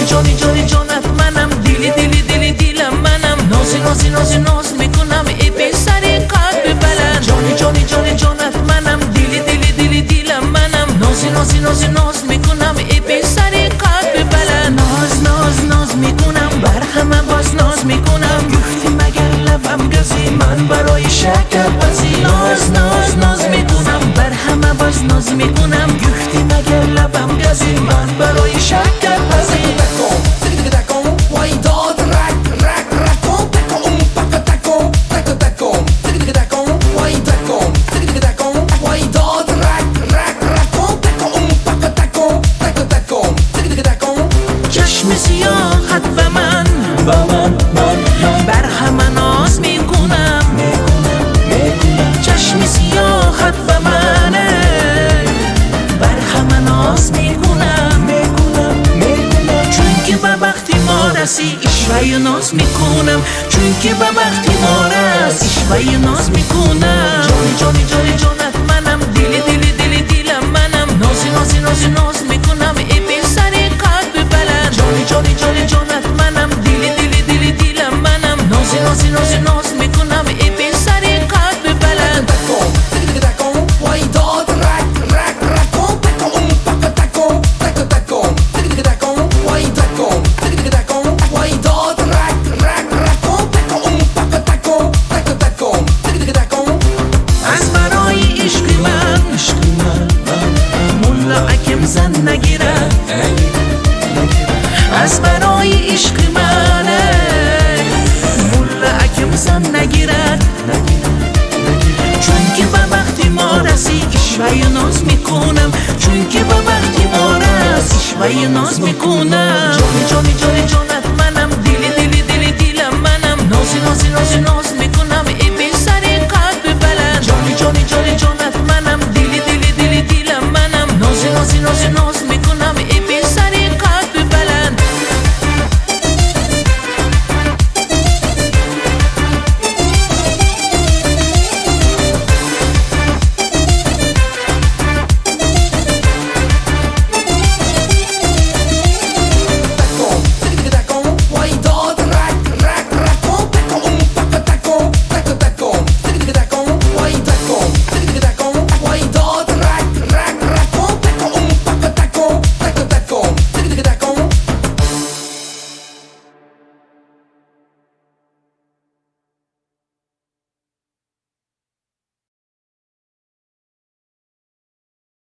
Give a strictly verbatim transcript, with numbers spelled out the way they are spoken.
جانی جانی جانت منم، دیلی دیلی دیلی دیلم منم، نازی نازی نازی ناز میکنم ای پسر قلب بلند. جانی جانی جانی جانت منم، دیلی دیلی دیلی دیلم منم، نازی نازی نازی ناز میکنم ای پسر قلب بلند. ناز ناز ناز میکنم بر همه باز ناز میکنم، گفتی مگر لبم گزی من برای شکر بزی. ناز ناز ناز میکنم بر همه باز ناز میکنم، گفتی مگر لبم گزی من برای شکر بزی. چشم سیاحت به من بر همه ناز میکنم، چشم سیاحت به من بر همه ناز میکنم، چون که به وقتی ما رسی اشوه ناز میکنم، چون که به وقتی ما رسی اشوه ناز میکنم. جانی جانی جانی جانت منم، دیلی دیلی دیلی دیلم منم، نازی نازی نازی ناز میکنم ای پسر قلب بلند. جانی جانی جانی جانت منم، دیلی دیلی دیلی دیلم منم، نازی نازی نازی ناز میکنم ای پسر قلب بلند. از برای عشق من ملا حکم زن نگیرد، از برای عشق من ملا حکم زن نگیرد، چون که به وقتی ما رسی اشوه ناز میکنم، چون که به وقتی ما رسی اشوه ناز میکنم. جانی جانی جانی جانی